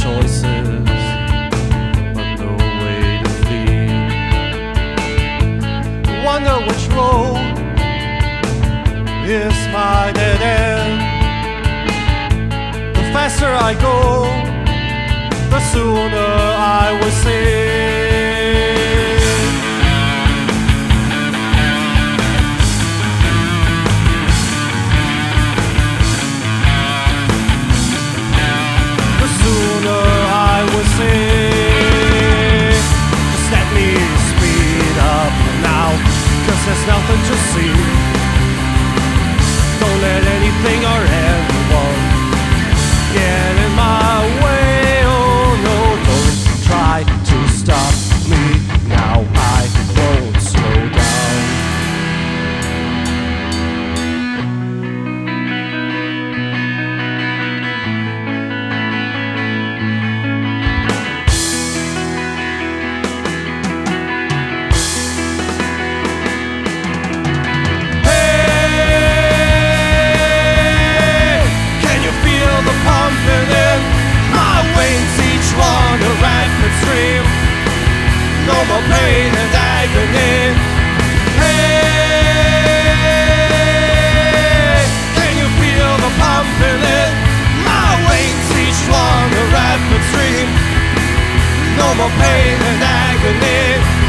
choices, but no way to flee. Wonder which road is my dead end. The faster I go, the sooner I will see. Just let me speed up now, 'cause there's nothing to see. Don't let anything or anyone get in my way. Oh no, don't try to stop me now, I won't slow down. No more pain and agony. Hey, can you feel the pumping in my veins, each one a rapid stream? No more pain and agony.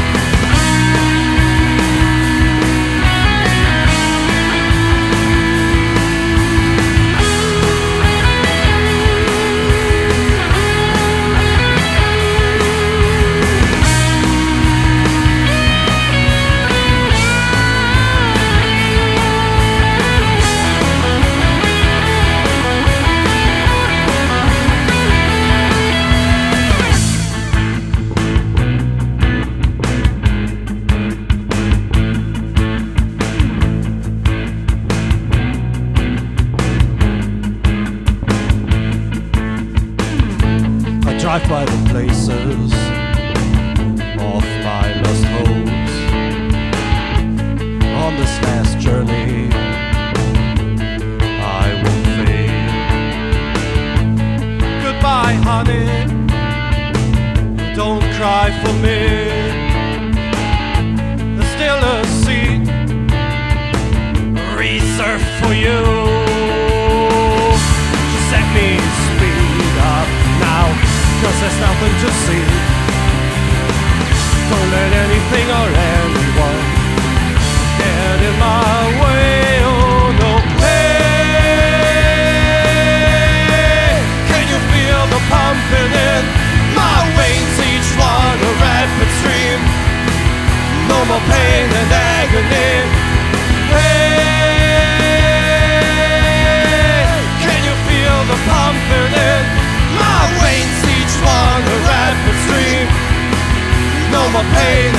Drive by the places of my lost hopes. On this last journey I will fade. Goodbye, honey, don't cry for me. There's still a seat reserved for you. Just let me speed up now, 'cause there's nothing to see. Don't let anything or anyone get in my way. Oh no. Hey, can you feel the pumping in my veins, each one a rapid stream? No more pain and agony. Hey, can you feel the pumping in my veins, each one a rapid stream? No more pain